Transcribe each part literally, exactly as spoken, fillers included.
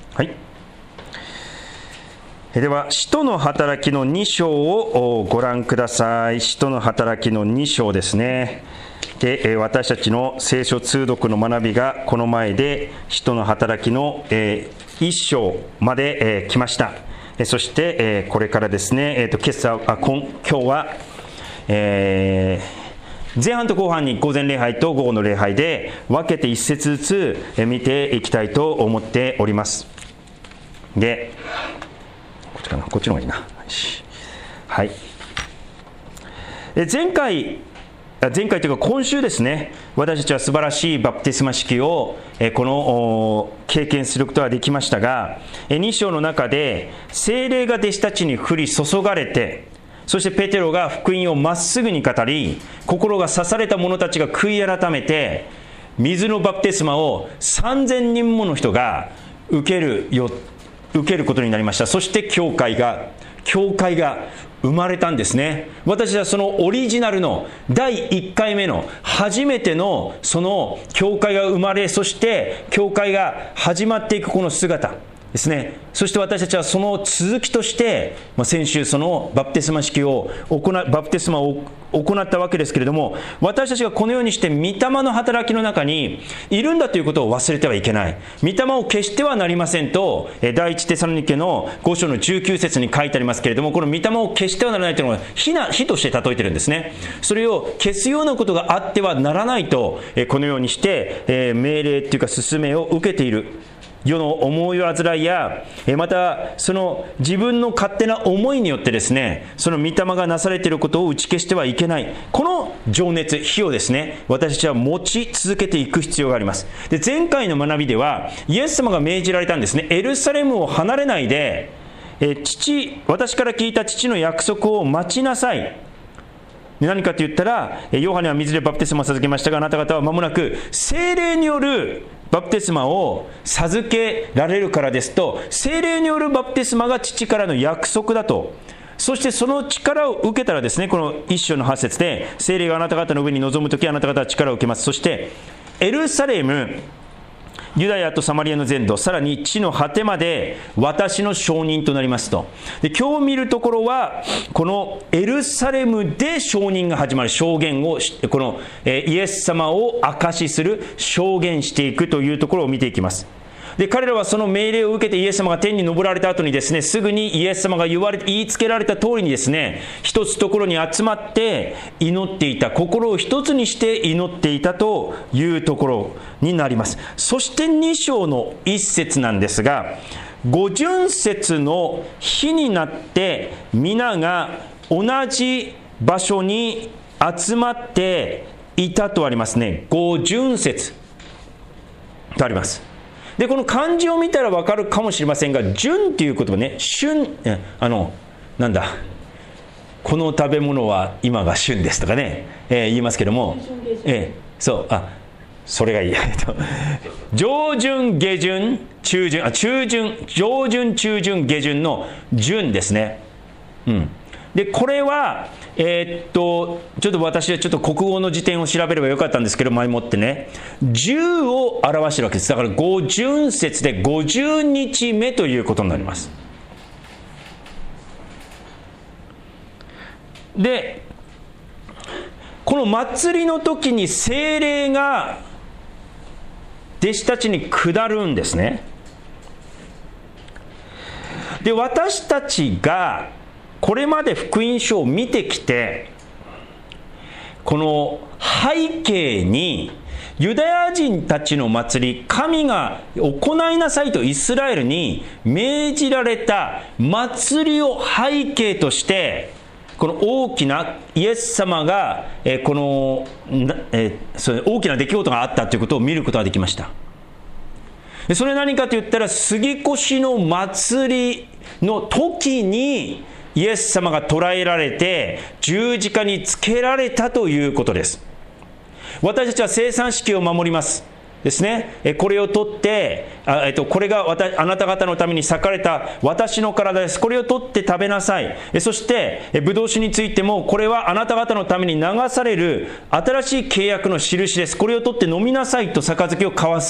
はい。では、使徒の働きのに章をご覧ください。使徒の働きのに章ですね。で、私たちの聖書通読の学びがこの前で使徒の働きのいっ章まで来ました。そしてこれからですね、今朝、あ、今日は、えー、前半と後半に午前礼拝と午後の礼拝で分けて一節ずつ見ていきたいと思っております。で、こっちかな、こっちの方がいいな。はい。前回、前回というか今週ですね、私たちは素晴らしいバプテスマ式をこの経験することができましたが、に章の中で聖霊が弟子たちに降り注がれて、そしてペテロが福音をまっすぐに語り、心が刺された者たちが悔い改めて、水のバプテスマをさんぜんにんもの人が受けるよ受けることになりました。そして教会が教会が生まれたんですね。私はそのオリジナルのだいいっかいめの初めてのその教会が生まれ、そして教会が始まっていくこの姿ですね。そして私たちはその続きとして、まあ、先週そのバプテスマ式を行バプテスマを行ったわけですけれども、私たちがこのようにして御霊の働きの中にいるんだということを忘れてはいけない。御霊を消してはなりませんと、第一テサロニケのご章のじゅうきゅう節に書いてありますけれども、この御霊を消してはならないというのは火な火として例えているんですね。それを消すようなことがあってはならないと、このようにして命令というか勧めを受けている。世の思い煩いや、またその自分の勝手な思いによってですね、その御霊がなされていることを打ち消してはいけない。この情熱、火をですね、私たちは持ち続けていく必要があります。で、前回の学びではイエス様が命じられたんですね。エルサレムを離れないで、え父私から聞いた父の約束を待ちなさい。何かと言ったら、ヨハネは水でバプテスマを授けましたが、あなた方は間もなく聖霊によるバプテスマを授けられるからですと、聖霊によるバプテスマが父からの約束だと。そしてその力を受けたらですね、この一章のはち節で、聖霊があなた方の上に臨むとき、あなた方は力を受けます。そしてエルサレム、ユダヤとサマリアの全土、さらに地の果てまで私の証人となりますと。で、今日見るところはこのエルサレムで証人が始まる。証言をこのイエス様を証しする、証言していくというところを見ていきます。で、彼らはその命令を受けてイエス様が天に昇られた後にですね、すぐにイエス様が言われ言いつけられた通りにですね、一つところに集まって祈っていた、心を一つにして祈っていたというところになります。そしてに章のいっ節なんですが、五巡節の日になって皆が同じ場所に集まっていたとありますね。五巡節とあります。で、この漢字を見たら分かるかもしれませんが、旬という言葉ね、旬、あの、なんだ、この食べ物は今が旬ですとかね、えー、言いますけども、えー、そう、あ、それがいい。上旬、下旬、中旬、あ、中旬、上旬、中旬、下旬の旬ですね。うん。で、これは、えー、っと、ちょっと私はちょっと国語の辞典を調べればよかったんですけど、前もってね、じゅうを表しているわけです。だから五巡節でごじゅうにちめということになります。で、この祭りの時に聖霊が弟子たちに下るんですね。で、私たちがこれまで福音書を見てきて、この背景にユダヤ人たちの祭り、神が行いなさいとイスラエルに命じられた祭りを背景として、この大きなイエス様がこのそれ大きな出来事があったということを見ることができました。それは何かと言ったら、杉越の祭りの時にイエス様が捕らえられて十字架につけられたということです。私たちは聖餐式を守りますですね。これを取って、あ、えっと、これが私あなた方のために裂かれた私の体です。これを取って食べなさい。そしてブドウ酒についても、これはあなた方のために流される新しい契約の印です。これを取って飲みなさいと杯を交わす。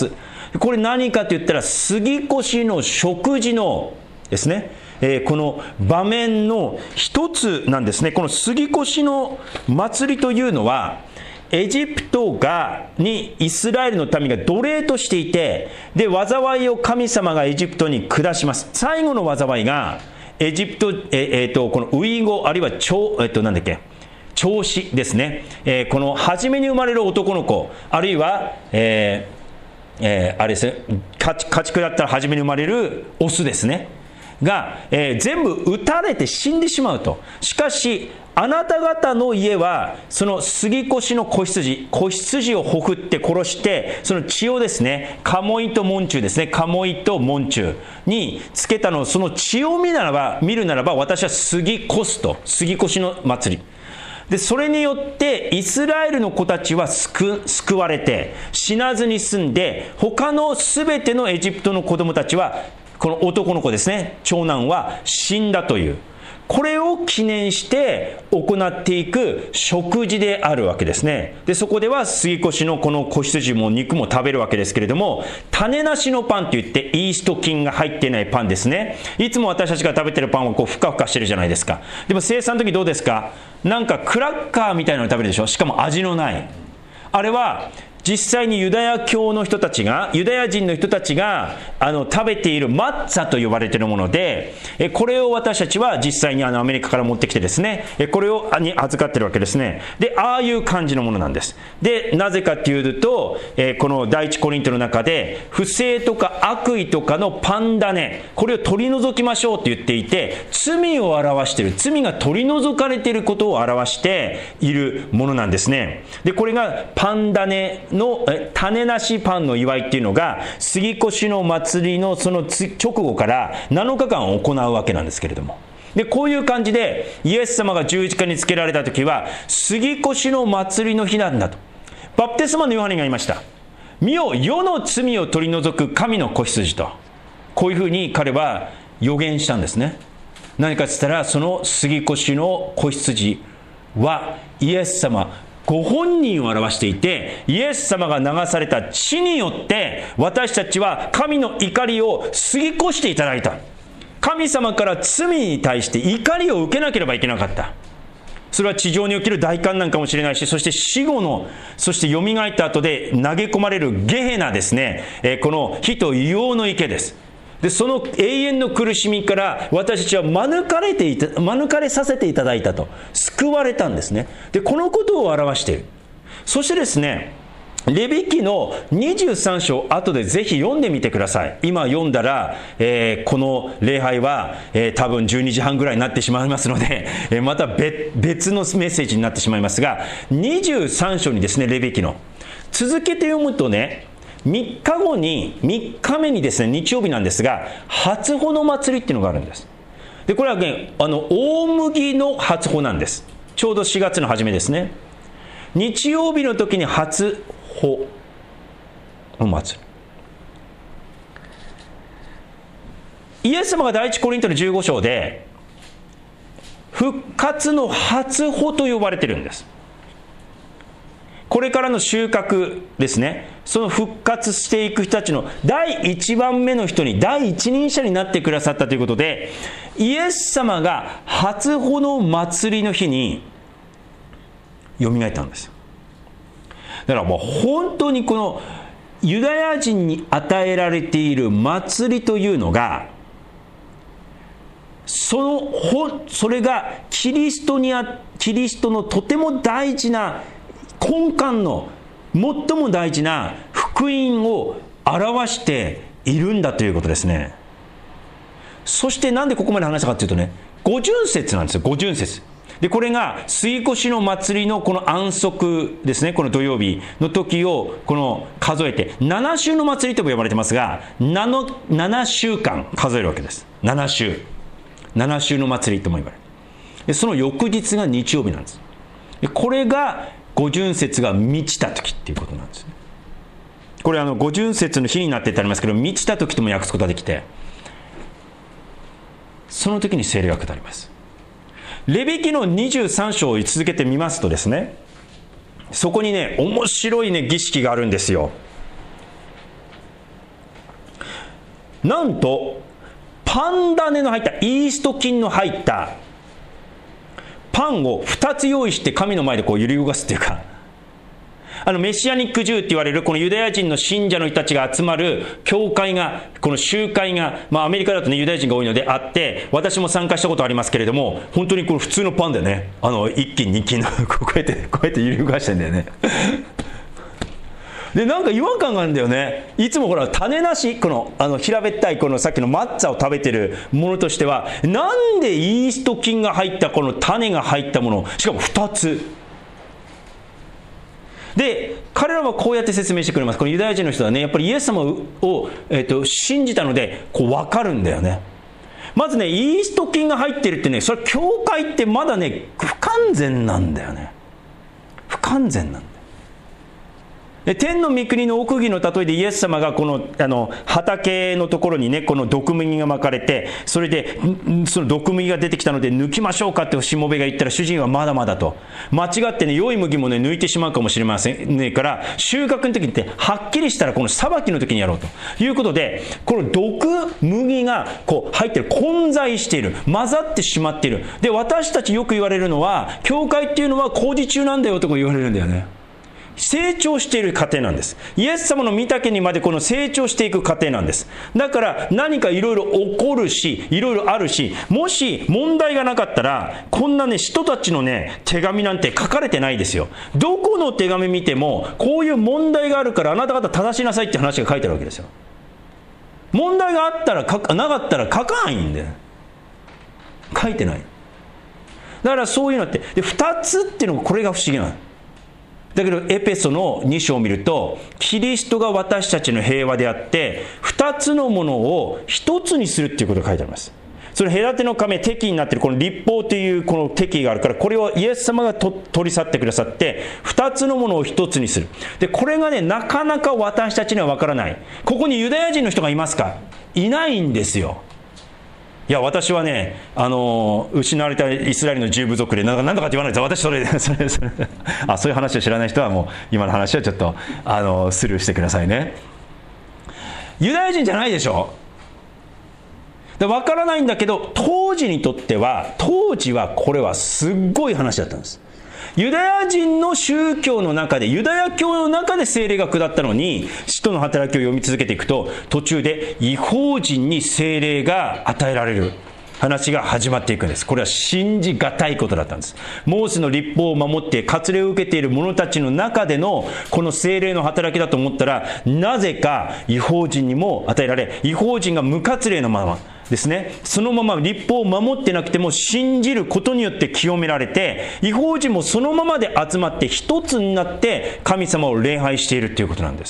これ何かと言ったら、杉越の食事のですね、えー、この場面の一つなんですね。この杉越の祭りというのは、エジプトがにイスラエルの民が奴隷としていて、で災いを神様がエジプトに下します。最後の災いがエジプト、ええー、とこのウイゴ、あるいは長、えっとなんだっけ長子ですね、えー、この初めに生まれる男の子、あるいは、えーえー、あれですね、家畜だったら初めに生まれるオスですねが、えー、全部撃たれて死んでしまうと。しかしあなた方の家はその杉越の子羊子羊をほふって殺して、その血をですね、カモイとモンチュですね、カモイとモンチュにつけたのを、その血を見ならば見るならば私は杉越と、杉越の祭りで、それによってイスラエルの子たちは 救, 救われて死なずに済んで、他のすべてのエジプトの子供たちは、この男の子ですね、長男は死んだという、これを記念して行っていく食事であるわけですね。でそこでは杉越のこの子羊も肉も食べるわけですけれども、種なしのパンといってイースト菌が入っていないパンですね。いつも私たちが食べてるパンはこうふかふかしてるじゃないですか。でも生産の時どうですか？なんかクラッカーみたいなの食べるでしょ。しかも味のない。あれは実際にユダヤ教の人たちが、ユダヤ人の人たちがあの食べているマッツァと呼ばれているもので、えこれを私たちは実際にあのアメリカから持ってきてですね、えこれをに預かっているわけですね。でああいう感じのものなんです。でなぜかというと、えこの第一コリントの中で不正とか悪意とかのパン種、これを取り除きましょうと言っていて、罪を表している、罪が取り除かれていることを表しているものなんですね。でこれがパン種の種なしパンの祝いっていうのが、杉越の祭りのその直後からなのかかん行うわけなんですけれども、でこういう感じでイエス様が十字架につけられた時は杉越の祭りの日なんだと。バプテスマのヨハネが言いました。見よ、世の罪を取り除く神の子羊と、こういうふうに彼は予言したんですね。何かと言ったら、その杉越の子羊はイエス様ご本人を表していて、イエス様が流された血によって私たちは神の怒りを過ぎ越していただいた。神様から罪に対して怒りを受けなければいけなかった。それは地上に起きる大観難かもしれないし、そして死後の、そして蘇った後で投げ込まれるゲヘナですね、えー、この火と硫黄の池です。でその永遠の苦しみから私たちは免れていた、免れさせていただいたと、救われたんですね。でこのことを表している。そしてですね、レビ記のにじゅうさん章、後でぜひ読んでみてください。今読んだら、えー、この礼拝は、えー、多分じゅうにじはんぐらいになってしまいますので、えー、また 別, 別のメッセージになってしまいますが、にじゅうさん章にですね、レビ記の続けて読むとね、みっかごに、みっかめにですね、日曜日なんですが、初穂の祭りっていうのがあるんです。でこれはね、あの大麦の初穂なんです。ちょうどしがつの初めですね。日曜日の時に初穂の祭り、イエス様が第一コリントのじゅうご章で復活の初穂と呼ばれてるんです。これからの収穫ですね、その復活していく人たちの第一番目の人に、第一人者になってくださったということで、イエス様が初穂の祭りの日によみがえったんです。だからもう本当にこのユダヤ人に与えられている祭りというのが、そのそれがキリストにあキリストのとても大事な根幹の最も大事な福音を表しているんだということですね。そしてなんでここまで話したかというとね、五旬節なんですよ。五旬節で、これが杉越の祭りのこの安息ですね、この土曜日の時をこの数えてなな週の祭りとも呼ばれてますが、ななしゅうかん数えるわけです。なな週なな週の祭りとも言われる。でその翌日が日曜日なんです。でこれが五旬節が満ちた時っていうことなんですね。これあの五旬節の日になってってありますけど、満ちた時とも訳すことができて、その時に聖霊が下ります。レビ記のにじゅうさん章を続けてみますとですね、そこにね、面白いね儀式があるんですよ。 なんとパン種の入ったイースト菌の入ったパンをふたつ用意して神の前でこう揺り動かすっていうか、あのメシアニックジューって言われるこのユダヤ人の信者の人たちが集まる教会が、この集会が、まあアメリカだとねユダヤ人が多いのであって、私も参加したことありますけれども、本当にこの普通のパンでね、あの一斤二斤のこうやってこうやって揺り動かしてんだよね。でなんか違和感があるんだよね。いつもほら種なし、このあの平べったいこのさっきのマッツァを食べてるものとしては、なんでイースト菌が入ったこの種が入ったもの、しかもふたつで、彼らはこうやって説明してくれます。このユダヤ人の人はね、やっぱりイエス様を、えー、と信じたのでこう分かるんだよね。まずね、イースト菌が入ってるってね、それ教会ってまだね不完全なんだよね。不完全なんだ。天の御国の奥義の例えでイエス様がこのあの畑のところにね、この毒麦がまかれて、それでその毒麦が出てきたので抜きましょうかってしもべが言ったら、主人はまだまだと間違ってね、良い麦もね抜いてしまうかもしれませんねから、収穫の時にってはっきりしたらこの裁きの時にやろうということで、この毒麦がこう入ってる、混在している、混ざってしまっている。で私たちよく言われるのは、教会っていうのは工事中なんだよとか言われるんだよね。成長している過程なんです。イエス様の御岳にまでこの成長していく過程なんです。だから何かいろいろ起こるし、いろいろあるし、もし問題がなかったらこんなね人たちのね手紙なんて書かれてないですよ。どこの手紙見てもこういう問題があるからあなた方正しなさいって話が書いてあるわけですよ。問題があったら書かなかったら書かないんで、書いてない。だからそういうのってでふたつっていうのがこれが不思議なの。だけどエペソのに章を見ると、キリストが私たちの平和であってふたつのものをひとつにするっていうことが書いてあります。それ隔ての壁、敵になっているこの立法というこの敵があるから、これをイエス様がと取り去ってくださってふたつのものをひとつにする。でこれがねなかなか私たちにはわからない。ここにユダヤ人の人がいますか？いないんですよ。いや私はね、あの失われたイスラエルの十部族でなんかなんとかって言わないです。私それそれそれあそういう話を知らない人はもう今の話はちょっとあのスルーしてくださいね。ユダヤ人じゃないでしょ。で分からないんだけど、当時にとっては当時はこれはすっごい話だったんです。ユダヤ人の宗教の中で、ユダヤ教の中で聖霊が下ったのに、使徒の働きを読み続けていくと、途中で異邦人に聖霊が与えられる話が始まっていくんです。これは信じがたいことだったんです。モーセの律法を守って割礼を受けている者たちの中でのこの聖霊の働きだと思ったら、なぜか異邦人にも与えられ、異邦人が無割礼のままですね、そのまま律法を守ってなくても信じることによって清められて、異邦人もそのままで集まって一つになって神様を礼拝しているということなんです。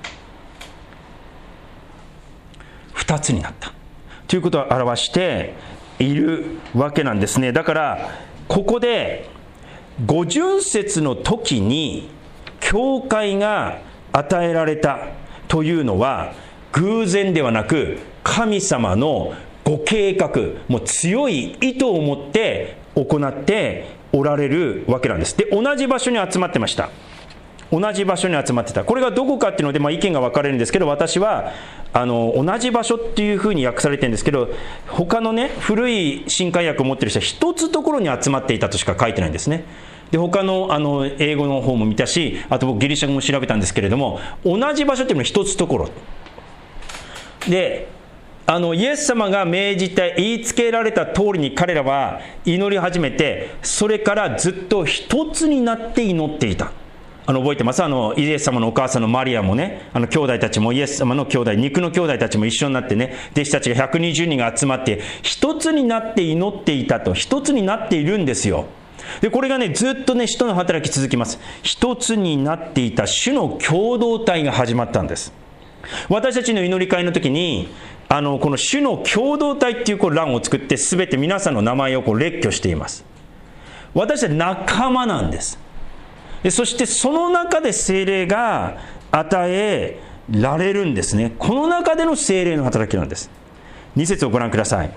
二つになったということを表しているわけなんですね。だからここで五巡節の時に教会が与えられたというのは偶然ではなく、神様のご計画、もう強い意図を持って行っておられるわけなんです。で、同じ場所に集まってました。同じ場所に集まってた。これがどこかっていうので、まあ、意見が分かれるんですけど、私はあの同じ場所っていうふうに訳されてるんですけど、他のね古い新海訳を持ってる人は一つところに集まっていたとしか書いてないんですね。で他の、あの英語の方も見たし、あと僕ギリシャ語も調べたんですけれども、同じ場所っていうのは一つところで、あのイエス様が命じて言いつけられた通りに彼らは祈り始めて、それからずっと一つになって祈っていた。あの覚えてます？あのイエス様のお母さんのマリアもね、あの兄弟たちもイエス様の兄弟、肉の兄弟たちも一緒になってね、弟子たちがひゃくにじゅうにんが集まって一つになって祈っていたと、一つになっているんですよ。でこれがねずっとね使徒の働き続きます。一つになっていた主の共同体が始まったんです。私たちの祈り会の時に、あのこの主の共同体っていうこう欄を作って、すべて皆さんの名前をこう列挙しています。私たち仲間なんです。でそしてその中で聖霊が与えられるんですね。この中での聖霊の働きなんです。に節をご覧ください。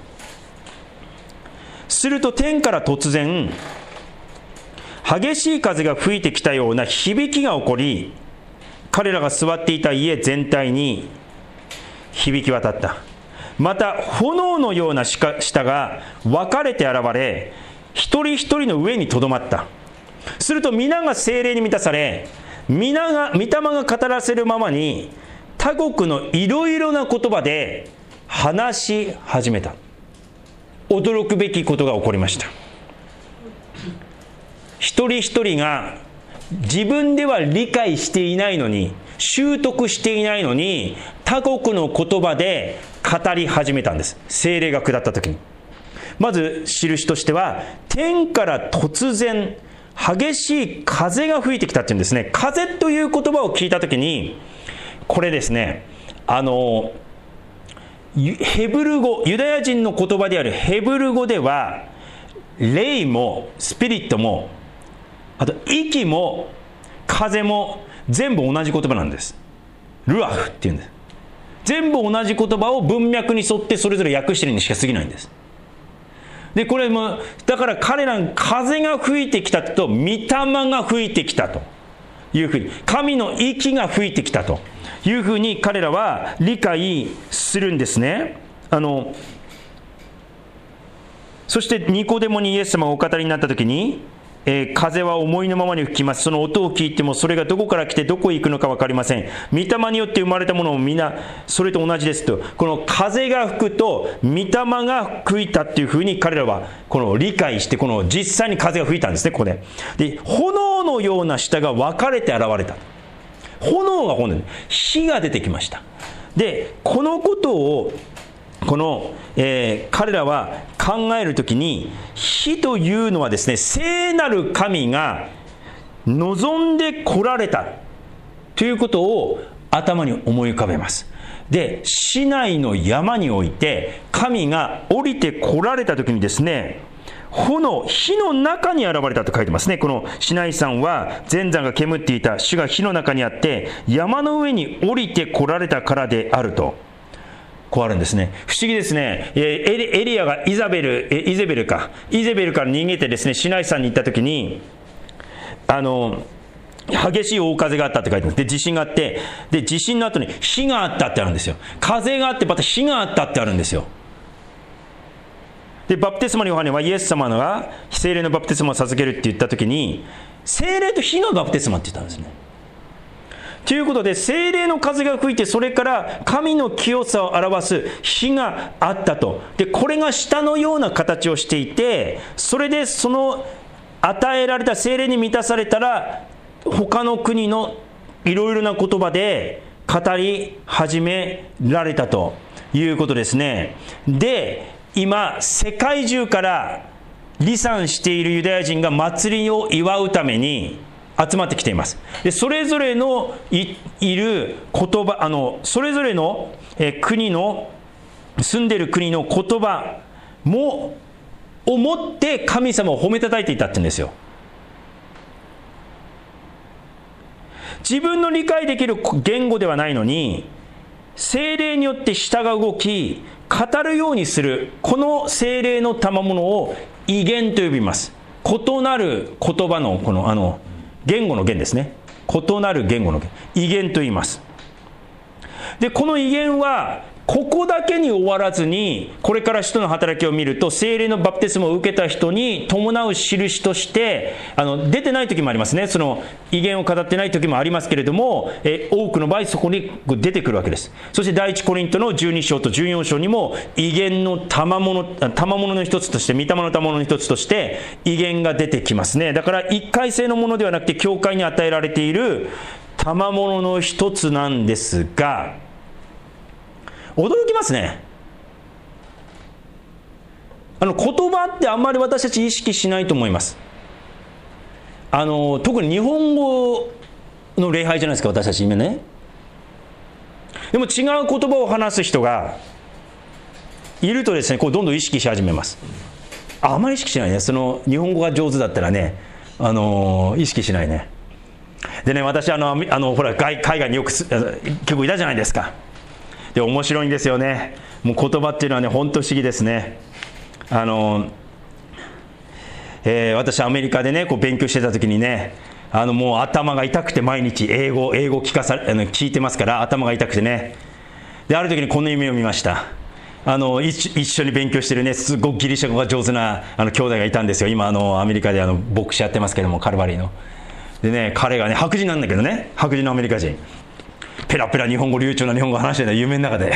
すると天から突然激しい風が吹いてきたような響きが起こり、彼らが座っていた家全体に響き渡った。また炎のような舌が分かれて現れ、一人一人の上にとどまった。すると皆が聖霊に満たされ、皆が御霊が語らせるままに他国のいろいろな言葉で話し始めた。驚くべきことが起こりました。一人一人が自分では理解していないのに、習得していないのに、他国の言葉で語り始めたんです。聖霊が下った時に。まず印としては、天から突然激しい風が吹いてきたっていうんですね。風という言葉を聞いた時に、これですね、あのヘブル語、ユダヤ人の言葉であるヘブル語では、霊もスピリットも、あと息も風も全部同じ言葉なんです。ルアフっていうんです。全部同じ言葉を文脈に沿ってそれぞれ訳してるにしか過ぎないんです。でこれもだから彼らに風が吹いてきたと、御霊が吹いてきたというふうに、神の息が吹いてきたというふうに彼らは理解するんですね。あのそしてニコデモにイエス様がお語りになった時に、えー、風は思いのままに吹きます。その音を聞いてもそれがどこから来てどこへ行くのか分かりません。御霊によって生まれたものもみんなそれと同じですと。この風が吹くと御霊が吹いたっていうふうに彼らはこの理解して、この実際に風が吹いたんですね。ここでで炎のような舌が分かれて現れた。炎が炎で火が出てきました。でこのことをこの、えー、彼らは考えるときに、火というのはですね、聖なる神が望んで来られたということを頭に思い浮かべます。で市内の山において神が降りて来られたときにですね、炎、火の中に現れたと書いてますね。このシナイ山は全山が煙っていた。主が火の中にあって山の上に降りて来られたからであると、こうあるんですね。不思議ですね。エリ、エリアがイザベル、イゼベルか、イゼベルから逃げてですね、シナイ山に行った時に、あの激しい大風があったって書いてます。で地震があって、で地震の後に火があったってあるんですよ。風があってまた火があったってあるんですよ。でバプテスマのヨハネはイエス様が聖霊のバプテスマを授けるって言った時に、聖霊と火のバプテスマって言ったんですね。ということで聖霊の風が吹いて、それから神の清さを表す火があったと。でこれが舌のような形をしていて、それでその与えられた聖霊に満たされたら、他の国のいろいろな言葉で語り始められたということですね。で今世界中から離散しているユダヤ人が祭りを祝うために集まってきています。でそれぞれの い, いる言葉、あのそれぞれの、えー、国の住んでいる国の言葉もをもって神様を褒めたたえていたって言うんですよ。自分の理解できる言語ではないのに、聖霊によって舌が動き語るようにする、この聖霊の賜物を異言と呼びます。異なる言葉のこのあの言語の言ですね。異なる言語の言、異言と言います。でこの異言はここだけに終わらずに、これから使徒の働きを見ると、聖霊のバプテスマを受けた人に伴う印として、あの出てない時もありますね。その異言を語ってない時もありますけれども、え多くの場合そこに出てくるわけです。そして第一コリントのじゅうに章とじゅうよん章にも異言の賜物、賜物の一つとして、御霊の賜物の一つとして異言が出てきますね。だから一回性のものではなくて、教会に与えられている賜物の一つなんですが、驚きますね。あの言葉ってあんまり私たち意識しないと思います。あの特に日本語の礼拝じゃないですか、私たち今ね。でも違う言葉を話す人がいるとですね、こうどんどん意識し始めます。あ, あまり意識しないね。その日本語が上手だったらね、あの意識しないね。でね、私あのあのほら海外によく結構いたじゃないですか。で面白いんですよね。もう言葉っていうのはね、本当不思議ですね。あの、えー、私アメリカでねこう勉強してた時にね、あのもう頭が痛くて毎日英語英語聞かさあの聞いてますから、頭が痛くてね。 である時にこんな夢を見ました。あの一, 一緒に勉強してるね、すごくギリシャ語が上手なあの兄弟がいたんですよ。今あのアメリカであの牧師やってますけども、カルバリーの。でね、彼がね、白人なんだけどね、白人のアメリカ人、ペラペラ日本語流暢な日本語話してるの夢の中で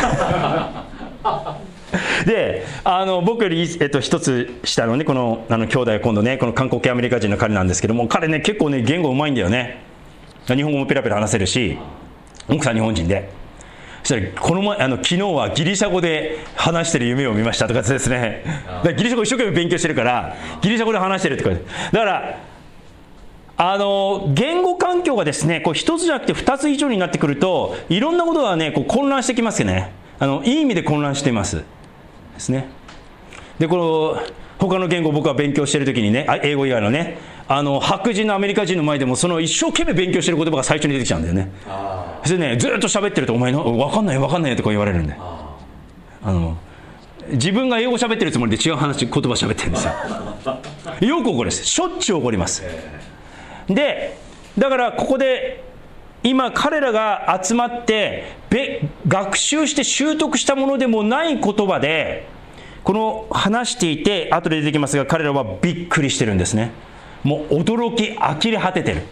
で、あの僕より、えっと、一つ下のね、このあの兄弟は今度ね、この韓国系アメリカ人の彼なんですけども、彼ね、結構ね、言語うまいんだよね。日本語もペラペラ話せるし、奥さん日本人で。そしたらこの前、あの昨日はギリシャ語で話してる夢を見ましたとかですね。だからギリシャ語一生懸命勉強してるからギリシャ語で話してるとか。だからあの言語環境がですね、こう一つじゃなくて二つ以上になってくると、いろんなことがね、こう混乱してきますよね。あのいい意味で混乱していますですね。で、この他の言語を僕は勉強しているときにね、英語以外のね、あの白人のアメリカ人の前でもその一生懸命勉強している言葉が最初に出てきちゃうんだよね。それでね、ずっと喋ってると、お前の分かんない分かんないとか言われるんで、ああの自分が英語喋ってるつもりで違う話、言葉喋ってるんですよ。よく起こります。しょっちゅう起こります。で、だからここで今彼らが集まって学習して習得したものでもない言葉でこの話していて、後で出てきますが、彼らはびっくりしてるんですね。もう驚き呆れ果ててる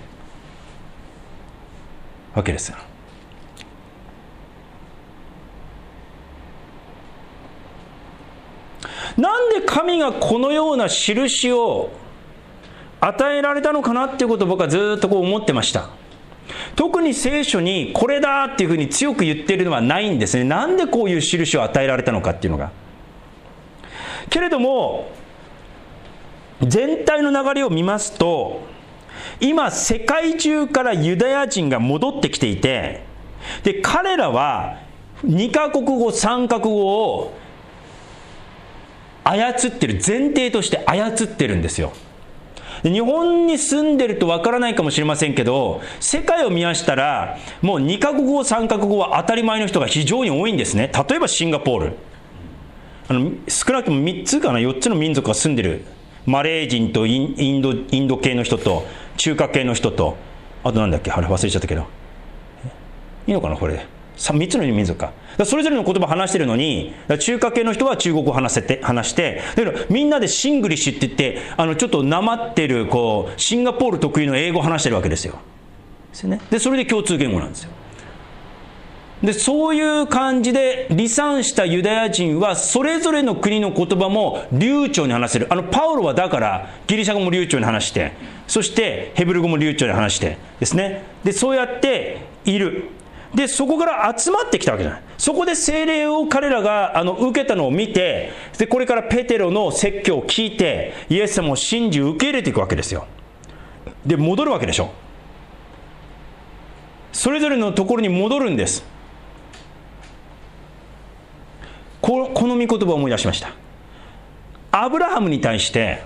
わけですよ。なんで神がこのような印を与えられたのかなっていうことを僕はずっとこう思ってました。特に聖書にこれだっていうふうに強く言っているのはないんですね。なんでこういう印を与えられたのかっていうのが。けれども全体の流れを見ますと、今世界中からユダヤ人が戻ってきていて、で彼らはにカ国語さんカ国語を操ってる、前提として操ってるんですよ。で日本に住んでるとわからないかもしれませんけど、世界を見ましたらもうにカ国語さんカ国語は当たり前の人が非常に多いんですね。例えばシンガポール、あの少なくともみっつかなよっつの民族が住んでる。マレー人とイン、インド、インド系の人と中華系の人と、あとなんだっけ、あれ忘れちゃったけど、いいのかなこれでみっつの民族か。だそれぞれの言葉を話してるのに、中華系の人は中国語を話せて話して、だからみんなでシングリッシュって言って、あのちょっとなまってるこうシンガポール特有の英語を話してるわけですよ。ですよね。でそれで共通言語なんですよ。でそういう感じで離散したユダヤ人はそれぞれの国の言葉も流暢に話せる。あのパウロはだからギリシャ語も流暢に話して、そしてヘブル語も流暢に話してですね。でそうやっている。でそこから集まってきたわけじゃない。そこで聖霊を彼らがあの受けたのを見て、でこれからペテロの説教を聞いてイエス様を信じ受け入れていくわけですよ。で戻るわけでしょ。それぞれのところに戻るんです。この御言葉を思い出しました。アブラハムに対して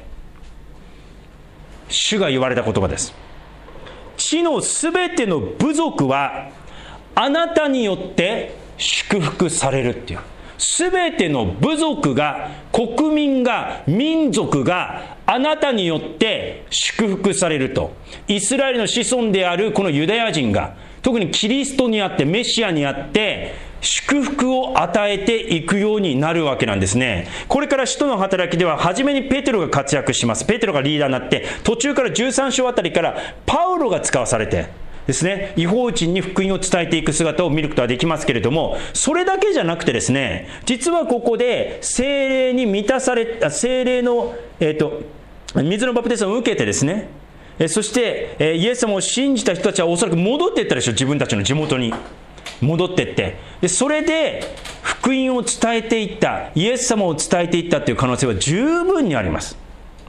主が言われた言葉です。地のすべての部族はあなたによって祝福されるっていう。すべての部族が、国民が、民族があなたによって祝福されると。イスラエルの子孫であるこのユダヤ人が、特にキリストにあって、メシアにあって祝福を与えていくようになるわけなんですね。これから使徒の働きでは初めにペテロが活躍します。ペテロがリーダーになって、途中からじゅうさん章あたりからパウロが使わされてですね、異邦人に福音を伝えていく姿を見ることはできますけれども、それだけじゃなくてですね、実はここで聖霊に満たされ、聖霊の、えーと、水のバプテスマを受けてですね、えそして、えイエス様を信じた人たちはおそらく戻っていったでしょう。自分たちの地元に戻っていって、でそれで福音を伝えていった、イエス様を伝えていったという可能性は十分にあります。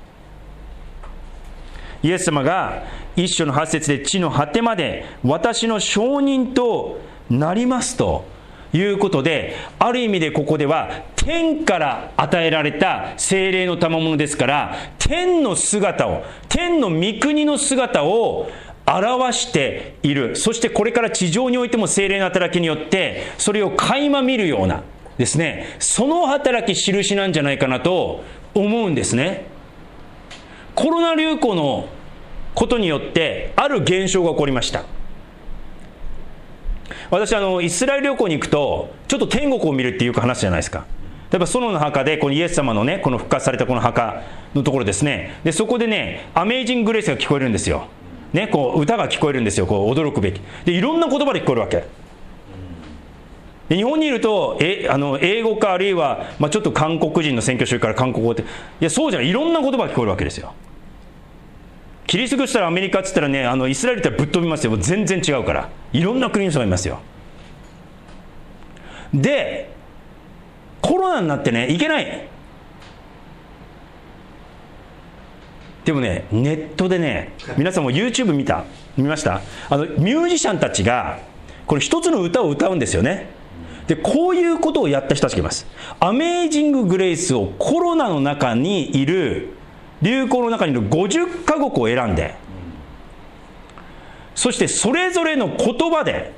イエス様が一章のはち節で地の果てまで私の証人となりますということで、ある意味でここでは天から与えられた聖霊の賜物ですから、天の姿を、天の御国の姿を表している。そしてこれから地上においても聖霊の働きによってそれを垣間見るようなですね、その働き印なんじゃないかなと思うんですね。コロナ流行のことによってある現象が起こりました。 私あのイスラエル旅行に行くとちょっと天国を見るっていう話じゃないですか。例えば園の墓でこのイエス様のねこの復活されたこの墓のところですね、でそこでねアメイジング・グレイスが聞こえるんですよ、ね、こう歌が聞こえるんですよ、こう驚くべきでいろんな言葉で聞こえるわけで、日本にいるとえあの英語かあるいは、まあ、ちょっと韓国人の宣教師から韓国語って、いやそうじゃない、いろんな言葉が聞こえるわけですよ。キリスト教したらアメリカっつったらね、あのイスラエルってぶっ飛びますよ、もう全然違うから、いろんな国の人がいますよ。でコロナになってねいけない、でもねネットでね、皆さんも YouTube 見た見ました？あのミュージシャンたちがこれ一つの歌を歌うんですよね。でこういうことをやった人たちがいます。アメイジング・グレイスをコロナの中にいる流行の中にいるごじゅっカ国を選んで、そしてそれぞれの言葉で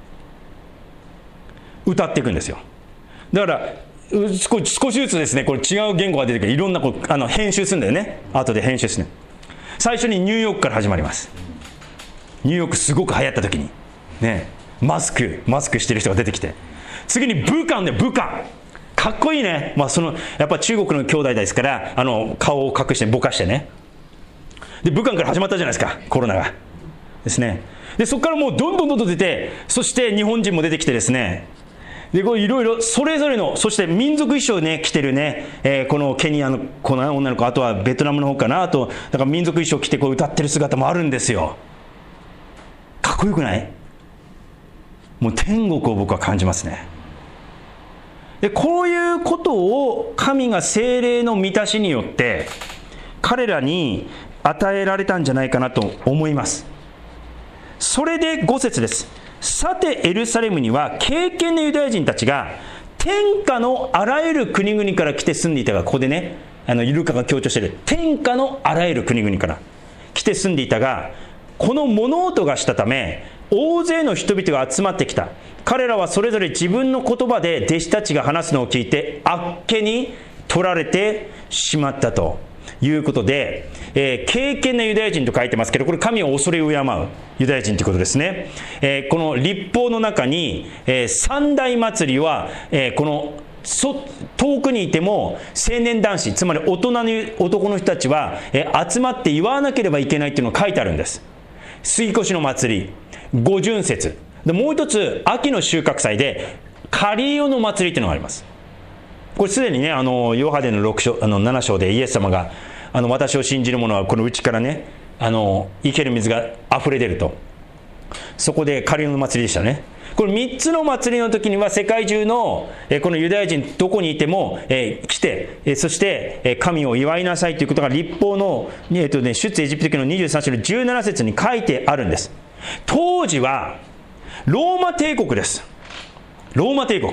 歌っていくんですよ。だから少し少しずつですね、これ違う言語が出てくる、いろんなこうあの編集するんだよね、後で編集する。最初にニューヨークから始まります。ニューヨークすごく流行った時にね、マスクマスクしてる人が出てきて、次に武漢で武漢かっこいいね、まあ、そのやっぱ中国の兄弟ですから、あの顔を隠してぼかしてね、で武漢から始まったじゃないですか、コロナがですね。でそこからもうどんどんどんどん出て、そして日本人も出てきてですね、でこういろいろそれぞれの、そして民族衣装ね着てるね、えー、このケニアのこの女の子、あとはベトナムの方かな、あとだから民族衣装着てこう歌ってる姿もあるんですよ。かっこよくない？もう天国を僕は感じますね。でこういうことを神が聖霊の満たしによって彼らに与えられたんじゃないかなと思います。それでご節です。さてエルサレムには敬虔なユダヤ人たちが天下のあらゆる国々から来て住んでいたが、ここでねあのイルカが強調している、天下のあらゆる国々から来て住んでいたが、この物音がしたため大勢の人々が集まってきた。彼らはそれぞれ自分の言葉で弟子たちが話すのを聞いてあっけに取られてしまったということで、えー、敬虔なユダヤ人と書いてますけど、これ神を恐れ敬うユダヤ人ということですね。えー、この律法の中に、えー、三大祭りは、えー、このそ遠くにいても青年男子、つまり大人の男の人たちは、えー、集まって祝わなければいけないというのが書いてあるんです。杉越の祭り、五巡節で、もう一つ秋の収穫祭でカリオの祭りというのがあります。これすでにね、あのヨハネのろく章、あのなな章でイエス様があの私を信じる者はこの内からね、あの生ける水が溢れ出ると、そこでカリオの祭りでしたね。これみっつの祭りの時には世界中のえこのユダヤ人どこにいても、えー、来て、えー、そしてえ神を祝いなさいということが律法の、えーとね、出エジプト記のにじゅうさん章のじゅうなな節に書いてあるんです。当時はローマ帝国です。ローマ帝国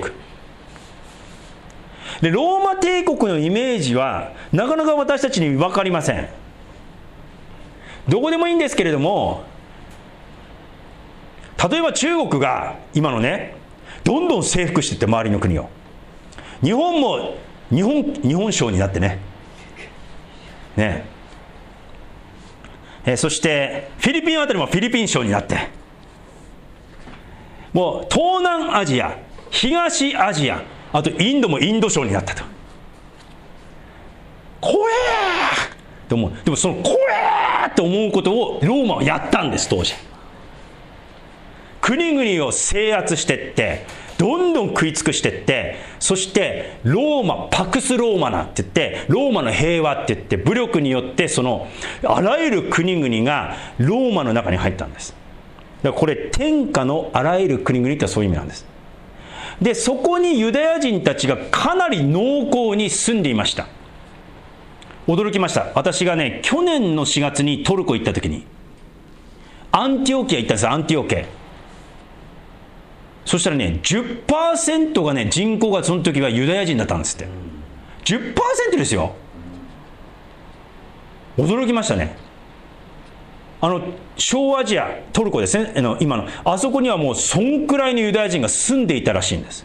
で、ローマ帝国のイメージはなかなか私たちに分かりません。どこでもいいんですけれども、例えば中国が今のねどんどん征服していって周りの国を、日本も日本日本省になってねねえー、そしてフィリピンあたりもフィリピン省になって、もう東南アジア、東アジア、あとインドもインド省になったと。怖えと思う。でもその怖えと思うことをローマはやったんです。当時国々を制圧していって、どんどん食い尽くしていって、そしてローマパクスローマナって言って、ローマの平和って言って、武力によってそのあらゆる国々がローマの中に入ったんです。だからこれ天下のあらゆる国々ってそういう意味なんです。でそこにユダヤ人たちがかなり濃厚に住んでいました。驚きました。私がね去年のしがつにトルコ行った時にアンティオキア行ったんです。アンティオケ、そしたらね じゅっパーセント がね人口がその時はユダヤ人だったんですって。 じゅっパーセント ですよ。驚きましたね。あの小アジアトルコですね、あの今のあそこにはもうそんくらいのユダヤ人が住んでいたらしいんです。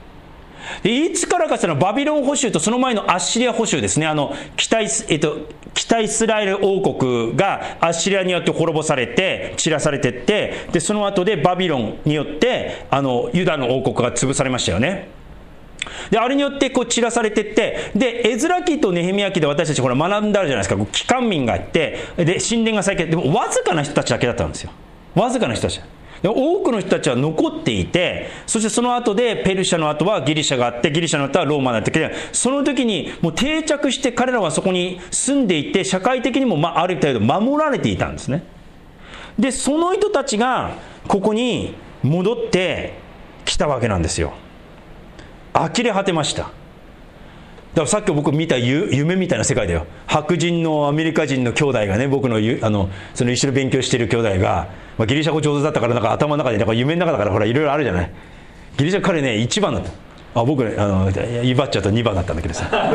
でいつからかそのバビロン捕囚とその前のアッシリア捕囚ですね、あの北イス、えっと、 北イスラエル王国がアッシリアによって滅ぼされて散らされていって、でその後でバビロンによってあのユダの王国が潰されましたよね。であれによってこう散らされていって、でエズラ記とネヘミヤ記で私たちほら学んだじゃないですか。帰還民があって、で神殿が再建、でもわずかな人たちだけだったんですよ。わずかな人たち。で多くの人たちは残っていて、そしてその後でペルシャの後はギリシャがあって、ギリシャの後はローマになってきて、その時にもう定着して彼らはそこに住んでいて、社会的にもまあある程度守られていたんですね。でその人たちがここに戻ってきたわけなんですよ。呆れ果てました。だからさっき僕見た夢みたいな世界だよ。白人のアメリカ人の兄弟がね、僕のあのその一緒に勉強している兄弟が、まあ、ギリシャ語上手だったからなんか頭の中でなんか夢の中だからほらいろいろあるじゃない。ギリシャ彼ねいちばんだった。あ僕ねあの威張っちゃうとにばんだったんだけどさ。だ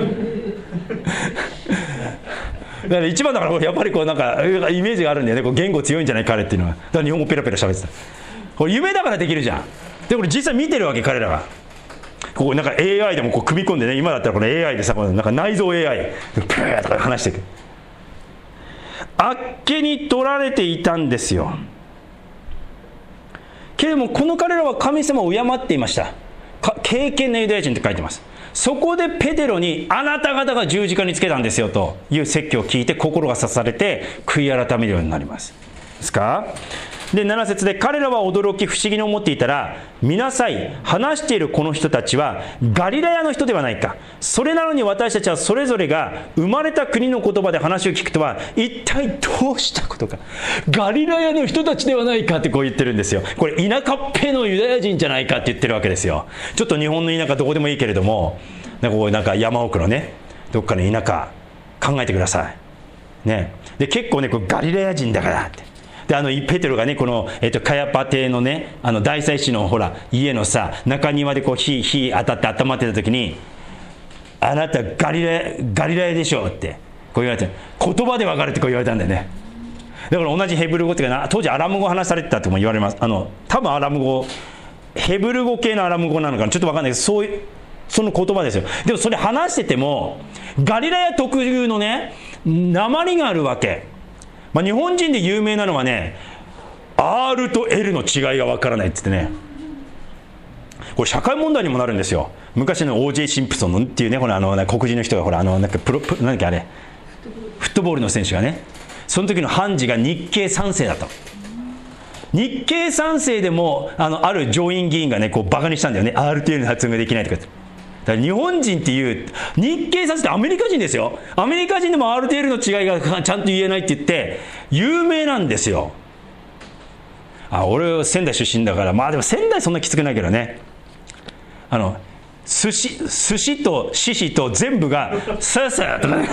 からいちばんだからやっぱりこうなんかイメージがあるんだよね。こう言語強いんじゃない彼っていうのは。だから日本語ペラペラ喋ってた。これ夢だからできるじゃん。でこれ実際見てるわけ彼らが。ここなんか エーアイ でもこう組み込んでね、今だったらこの エーアイ でさ、このなんか内臓 エーアイ プーとか話していく。あっけに取られていたんですよ。けれどもこの彼らは神様を敬っていました。敬虔なユダヤ人って書いてます。そこでペテロにあなた方が十字架につけたんですよという説教を聞いて心が刺されて悔い改めるようになりますですか。でなな節で彼らは驚き不思議に思っていたら、見なさい話しているこの人たちはガリラヤの人ではないか。それなのに私たちはそれぞれが生まれた国の言葉で話を聞くとは一体どうしたことか。ガリラヤの人たちではないかってこう言ってるんですよ。これ田舎っぺのユダヤ人じゃないかって言ってるわけですよ。ちょっと日本の田舎どこでもいいけれども、なんかこうなんか山奥のねどっかの田舎考えてくださいね。で結構ねこれガリラヤ人だからってであのペテロがねこの、えっと、カヤパ邸のねあの大祭司のほら家のさ中庭でこう火火当たって温まってた時に、あなたガリラヤガリラヤでしょってこう言われて、言葉で分かるってこう言われたんだよね。だから同じヘブル語っていうかな、当時アラム語話されてたとも言われます。あの多分アラム語ヘブル語系のアラム語なのかなちょっと分かんないけど、そういうその言葉ですよ。でもそれ話しててもガリラヤ特有のね訛りがあるわけ。まあ、日本人で有名なのはね アール と エル の違いがわからないって言ってね、これ社会問題にもなるんですよ。昔の オージェー シンプソンっていうねほらあの黒人の人がほらあのなんかプロプなんだっけあれフットボールの選手がね、その時の判事が日系さん世だと。日系さん世でも あのある上院議員がねこうバカにしたんだよね。 アール と エル の発音ができないとかって。だから日本人っていう日系さん世ってアメリカ人ですよ。アメリカ人でも アール と エル の違いがちゃんと言えないって言って有名なんですよ。あ俺仙台出身だから、まあでも仙台そんなきつくないけどね、あの寿司寿司と獅子と全部がサーサーとかね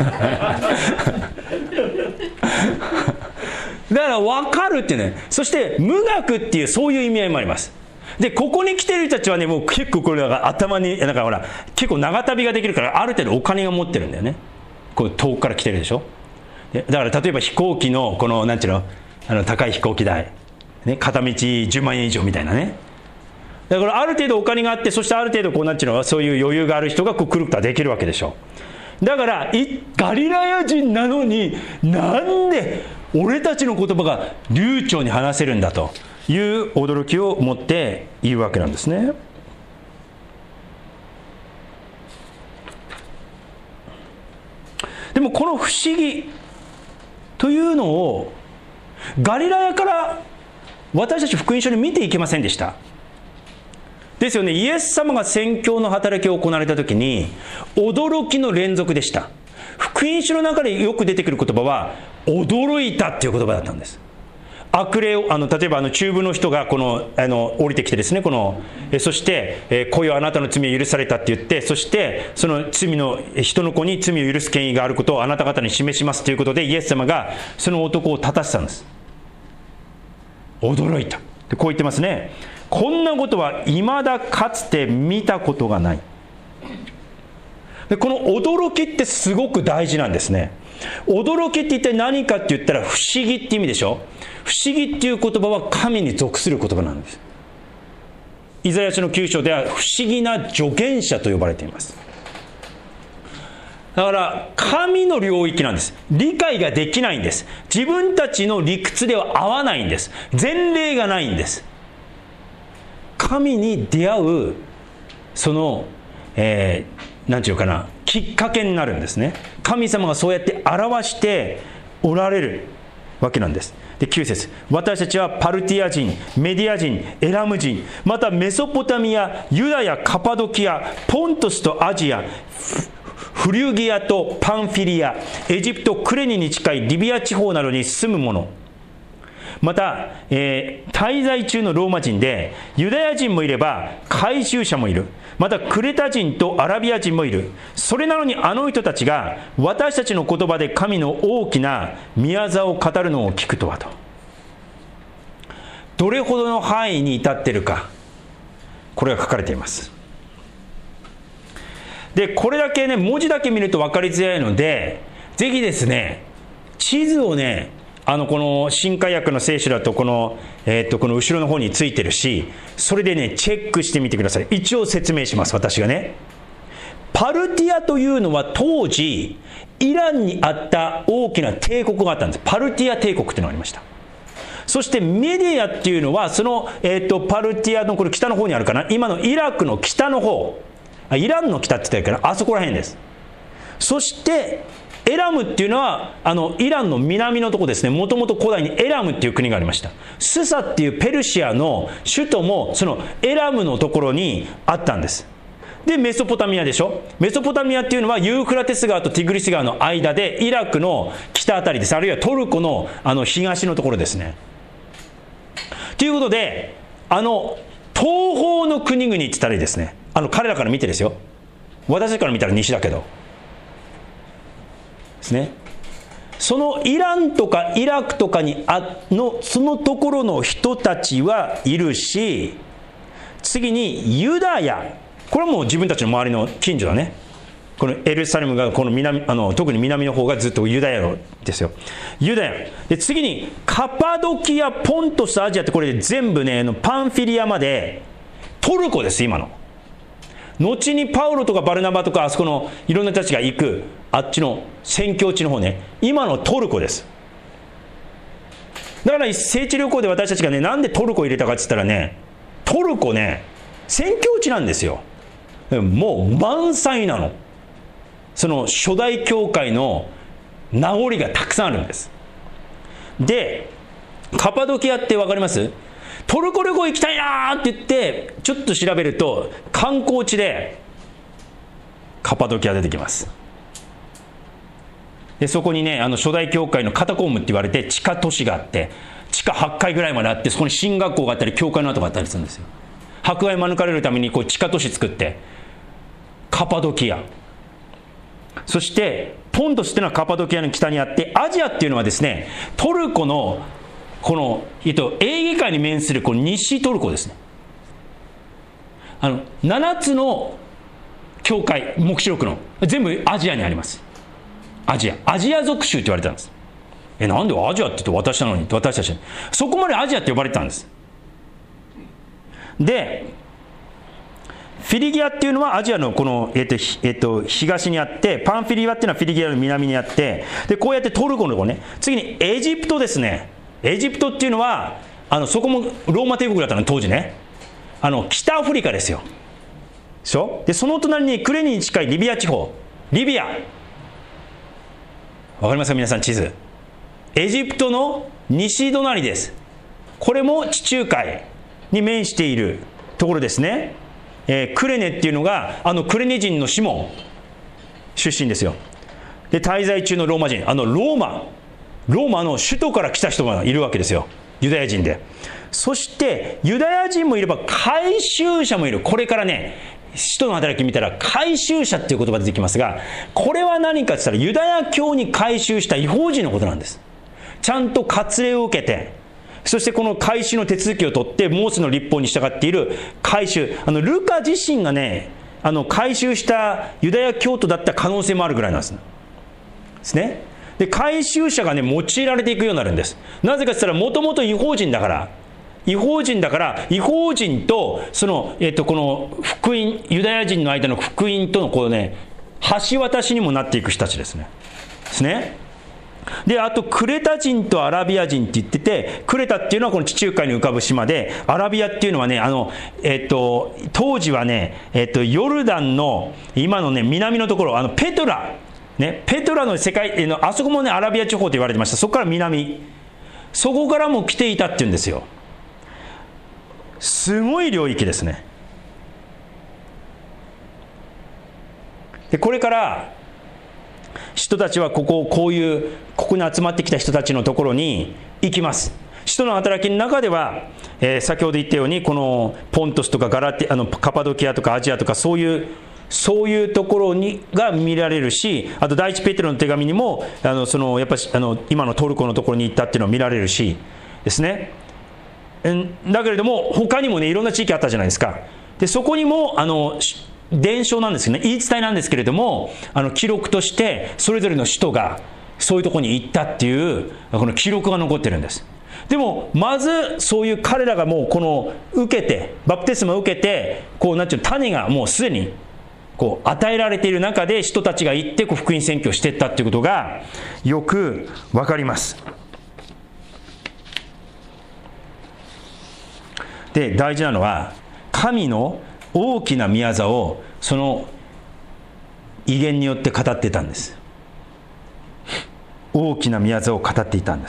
だから分かるってね。そして無学っていうそういう意味合いもあります。でここに来てる人たちはねもう結構これが頭になんかほら結構長旅ができるからある程度お金が持ってるんだよね。こう遠くから来てるでしょ。でだから例えば飛行機のこのなんていうのあの高い飛行機代、ね、片道じゅうまんえん以上みたいなね。だからある程度お金があって、そしてある程度こうなんていうのそういう余裕がある人がこう来ることはできるわけでしょ。だからガリラヤ人なのになんで俺たちの言葉が流暢に話せるんだという驚きを持っているわけなんですね。でもこの不思議というのをガリラヤから私たち福音書に見ていけませんでしたですよね。イエス様が宣教の働きを行われた時に驚きの連続でした。福音書の中でよく出てくる言葉は驚いたっていう言葉だったんです。悪霊をあの例えばあの中部の人がこのあの降りてきてですね、このえそしてえ来いよあなたの罪を許されたって言って、そしてその罪の人の子に罪を許す権威があることをあなた方に示しますということでイエス様がその男を立たせたんです。驚いたでこう言ってますね。こんなことは未だかつて見たことがない。でこの驚きってすごく大事なんですね。驚きって一体何かって言ったら不思議って意味でしょ。不思議っていう言葉は神に属する言葉なんです。イザヤ書のきゅう章では不思議な助言者と呼ばれています。 だから神の領域なんです。理解ができないんです。自分たちの理屈では合わないんです。前例がないんです。神に出会うその、えー、なんていうかな、きっかけになるんですね。神様がそうやって表しておられるわけなんです。できゅう節、私たちはパルティア人、メディア人、エラム人、またメソポタミア、ユダヤ、カパドキア、ポントスとアジア、フリュギアとパンフィリア、エジプト、クレニに近いリビア地方などに住む者、また、えー、滞在中のローマ人でユダヤ人もいれば改宗者もいる、またクレタ人とアラビア人もいる。それなのにあの人たちが私たちの言葉で神の大きな宮座を語るのを聞くとはと。どれほどの範囲に至っているか、これが書かれています。でこれだけね、文字だけ見ると分かりづらいので、ぜひですね、地図をね、あのこの新海訳の聖書だとこの、えー、っとこの後ろの方についてるし、それでねチェックしてみてください。一応説明します。私がね、パルティアというのは当時イランにあった大きな帝国があったんです。パルティア帝国っていうのがありました。そしてメディアっていうのはその、えー、っとパルティアのこれ北の方にあるかな、今のイラクの北の方、イランの北って言ったらいいかな、あそこら辺です。そしてエラムっていうのはあのイランの南のとこですね。もともと古代にエラムっていう国がありました。スサっていうペルシアの首都もそのエラムのところにあったんです。でメソポタミアでしょ。メソポタミアっていうのはユーフラテス川とティグリス川の間でイラクの北あたりです。あるいはトルコのあの東のところですね。ということで、あの東方の国々って言ったらいいですね。あの彼らから見てですよ。私から見たら西だけどですね。そのイランとかイラクとかにあのそのところの人たちはいるし、次にユダヤ、これはもう自分たちの周りの近所だね。このエルサレムがこの南、あの特に南の方がずっとユダヤですよ。ユダヤで、次にカパドキア、ポントス、アジアって、これで全部ね、パンフィリアまでトルコです。今の後にパウロとかバルナバとかあそこのいろんな人たちが行くあっちの宣教地の方ね、今のトルコです。だから聖地旅行で私たちがね、なんでトルコ入れたかって言ったらね、トルコね宣教地なんですよ。もう満載なの。その初代教会の名残がたくさんあるんです。でカパドキアって分かります？トルコ旅行行きたいなーって言ってちょっと調べると観光地でカパドキア出てきます。でそこにね、あの初代教会のカタコンムって言われて地下都市があって、地下はちかいぐらいまであって、そこに進学校があったり教会の跡があったりするんですよ。迫害免れるためにこう地下都市作って、カパドキア、そしてポントスっていうのはカパドキアの北にあって、アジアっていうのはですね、トルコのこの、えっと、エーゲ海に面するこの西トルコですね。あのななつの教会、黙示録の全部アジアにあります。アジアアジア属州って言われてたんです。えなんでアジアって言って私なのに、私たちそこまでアジアって呼ばれてたんです。でフィリギアっていうのはアジアのこの、えっとえっと、東にあって、パンフィリアっていうのはフィリギアの南にあって、でこうやってトルコのとこね、次にエジプトですね。エジプトっていうのはあのそこもローマ帝国だったの当時ね。あの北アフリカですよ。でしょ。でその隣にクレニに近いリビア地方、リビア、わかりますか皆さん、地図。エジプトの西隣です。これも地中海に面しているところですね。えー、クレネっていうのがあのクレネ人のシモン出身ですよ。で滞在中のローマ人、あのローマローマの首都から来た人がいるわけですよ、ユダヤ人で。そしてユダヤ人もいれば改宗者もいる。これからね、使徒の働き見たら改宗者っていう言葉が出てきますが、これは何かって言ったらユダヤ教に改宗した異邦人のことなんです。ちゃんと割礼を受けて、そしてこの改宗の手続きを取ってモーセの律法に従っている改宗、あのルカ自身がね、あの改宗したユダヤ教徒だった可能性もあるぐらいなんですですね。で改宗者がね用いられていくようになるんです。なぜかって言ったら、もともと異邦人だから異邦人だから異邦人とその、えっと、この福音、ユダヤ人の間の福音とのこうね橋渡しにもなっていく人たちですね。ですね。で、あとクレタ人とアラビア人って言ってて、クレタっていうのはこの地中海に浮かぶ島で、アラビアっていうのはね、あの、えっと、当時はね、えっと、ヨルダンの今のね、南のところ、あのペトラ、ね、ペトラの世界の、あそこもね、アラビア地方と言われてました。そこから南。そこからも来ていたっていうんですよ。すごい領域ですね。で、これから人たちはこここういうここに集まってきた人たちのところに行きます。使徒の働きの中では、えー、先ほど言ったようにこのポントスとかガラティあのカパドキアとかアジアとかそういうそういうところにが見られるし、あと第一ペテロの手紙にもあのそのやっぱりあの今のトルコのところに行ったっていうのを見られるしですね。だけれども他にもねいろんな地域あったじゃないですか。でそこにもあの伝承なんですよね、言い伝えなんですけれども、あの記録としてそれぞれの使徒がそういうところに行ったっていうこの記録が残ってるんです。でもまずそういう彼らがもうこの受けてバプテスマを受けてこうなんていう種がもうすでにこう与えられている中で人たちが行ってこう福音宣教していったっていうことがよくわかります。で大事なのは神の大きな宮座をその威厳によって語っていたんです。大きな宮座を語っていたんです。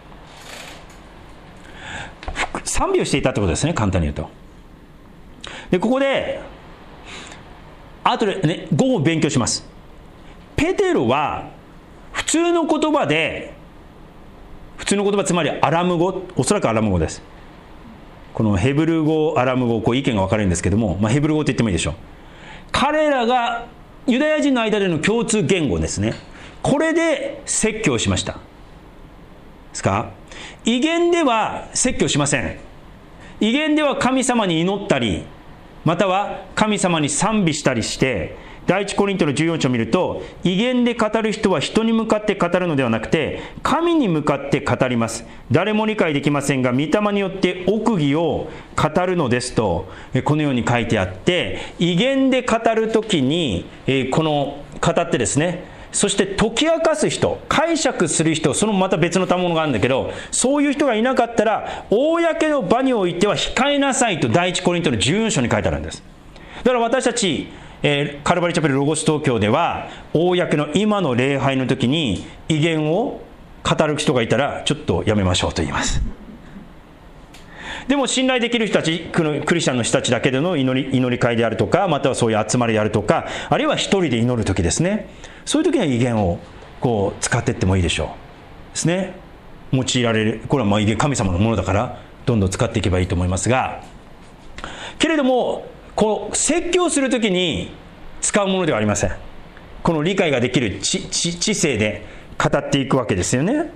賛美をしていたってことですね、簡単に言うと。でここで後でね午後勉強します。ペテロは普通の言葉で普通の言葉つまりアラム語、おそらくアラム語です。このヘブル語、アラム語、こう意見が分かれるんですけども、まあ、ヘブル語と言ってもいいでしょう。彼らがユダヤ人の間での共通言語ですね。これで説教しました。ですか？異言では説教しません。異言では神様に祈ったり、または神様に賛美したりして、第一コリントのじゅうよん章を見ると、異言で語る人は人に向かって語るのではなくて神に向かって語ります。誰も理解できませんが御霊によって奥義を語るのですとこのように書いてあって、異言で語るときにこの語ってですね、そして解き明かす人、解釈する人、そのまた別の賜物があるんだけど、そういう人がいなかったら公の場においては控えなさいと第一コリントのじゅうよん章に書いてあるんです。だから私たちえー、カルバリーチャペルロゴス東京では公の今の礼拝の時に異言を語る人がいたらちょっとやめましょうと言います。でも信頼できる人たち、クリスチャンの人たちだけでの祈り、祈り会であるとか、またはそういう集まりであるとか、あるいは一人で祈る時ですね、そういう時には異言をこう使っていってもいいでしょうですね。用いられる、これはまあ異言神様のものだからどんどん使っていけばいいと思いますが、けれどもこう説教するときに使うものではありません。この理解ができる 知, 知, 知性で語っていくわけですよね。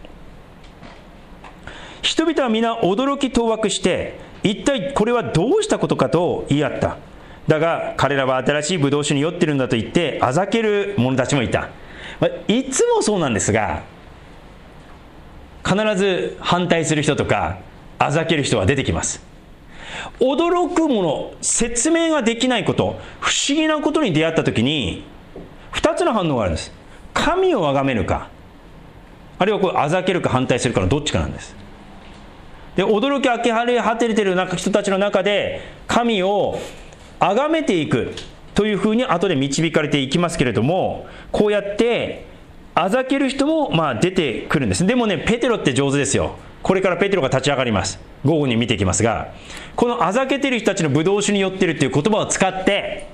人々は皆驚き当惑して一体これはどうしたことかと言い合った。だが彼らは新しいブドウ酒に酔ってるんだと言ってあざける者たちもいた。いつもそうなんですが、必ず反対する人とかあざける人が出てきます。驚くもの、説明ができないこと、不思議なことに出会ったときにふたつの反応があるんです。神を崇めるか、あるいはこうあざけるか反対するかのどっちかなんです。で驚きあきはれ果てている人たちの中で神を崇めていくというふうに後で導かれていきますけれども、こうやってあざける人もまあ出てくるんです。でもね、ペテロって上手ですよ。これからペテロが立ち上がります。午後に見ていきますが、このあざけている人たちのブドウ酒に酔ってるという言葉を使って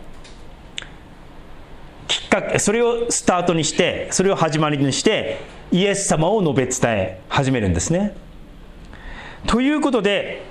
きっかけ、それをスタートにして、それを始まりにしてイエス様を述べ伝え始めるんですね。ということで、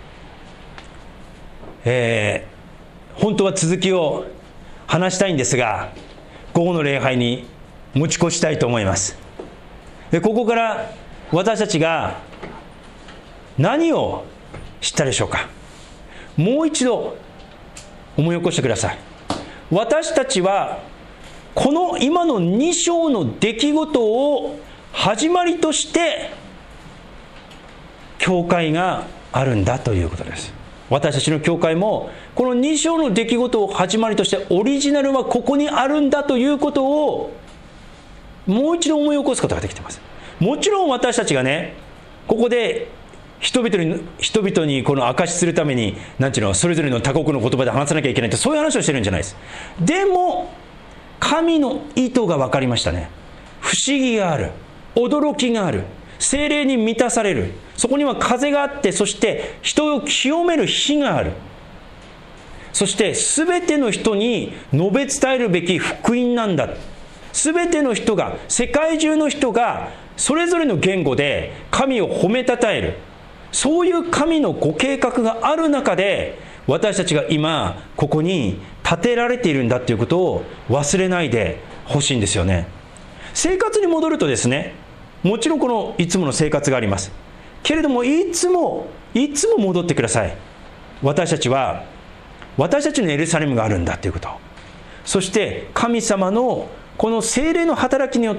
えー、本当は続きを話したいんですが、午後の礼拝に持ち越したいと思います。でここから私たちが何を知ったでしょうか。もう一度思い起こしてください。私たちはこの今のに章の出来事を始まりとして教会があるんだということです。 私たちの教会もこのに章の出来事を始まりとして、オリジナルはここにあるんだということをもう一度思い起こすことができています。もちろん私たちがね、ここで人々に人々にこの証しするために、なんていうの、それぞれの他国の言葉で話さなきゃいけないって、そういう話をしてるんじゃないです。でも神の意図が分かりましたね。不思議がある、驚きがある、聖霊に満たされる、そこには風があって、そして人を清める火がある、そして全ての人に述べ伝えるべき福音なんだ。全ての人が、世界中の人がそれぞれの言語で神を褒めたたえる、そういう神のご計画がある中で、私たちが今ここに立てられているんだということを忘れないでほしいんですよね。生活に戻るとですね、もちろんこのいつもの生活がありますけれども、いつもいつも戻ってください。私たちは私たちのエルサレムがあるんだということ、そして神様のこの聖霊の働きによって、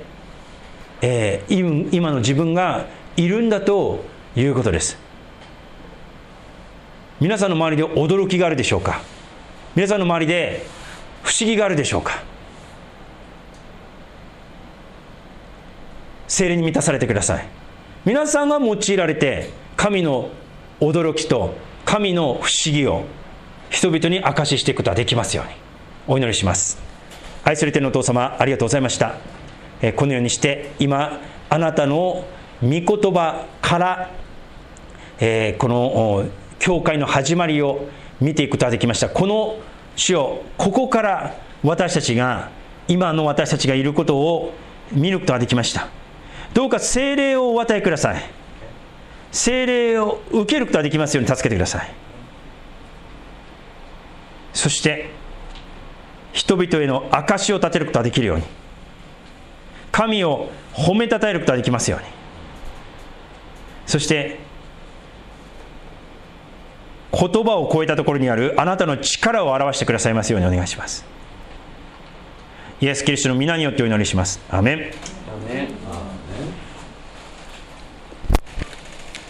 えー、今の自分がいるんだということです。皆さんの周りで驚きがあるでしょうか。皆さんの周りで不思議があるでしょうか。聖霊に満たされてください。皆さんが用いられて、神の驚きと神の不思議を人々に証ししていくことができますようにお祈りします。愛する天のお父様、ありがとうございました。このようにして今あなたの御言葉から、えー、この教会の始まりを見ていくことができました。この主よ、ここから私たちが、今の私たちがいることを見ることができました。どうか聖霊をお与えください。聖霊を受けることができますように助けてください。そして人々への証しを立てることができるように、神を褒めたたえることができますように、そして言葉を超えたところにあるあなたの力を表してくださいますようにお願いします。イエス・キリストの皆によってお祈りします。アーメン。アーメン。